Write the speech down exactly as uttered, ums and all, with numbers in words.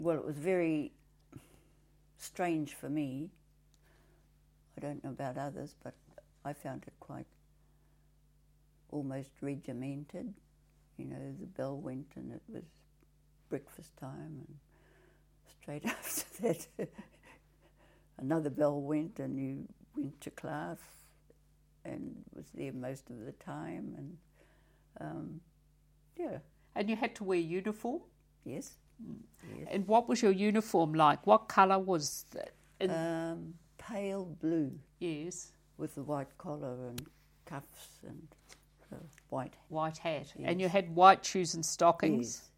well, it was very strange for me. I don't know about others, but I found it quite almost regimented. You know, the bell went and it was breakfast time, and straight after that another bell went and you went to class and was there most of the time, and um, yeah. And you had to wear uniform? Yes. yes. And what was your uniform like? What colour was it? Um, pale blue. Yes. With the white collar and cuffs and the white white hat. Yes. And you had white shoes and stockings?